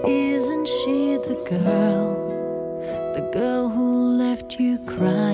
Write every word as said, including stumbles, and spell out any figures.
Isn't she the girl, the girl who left you crying?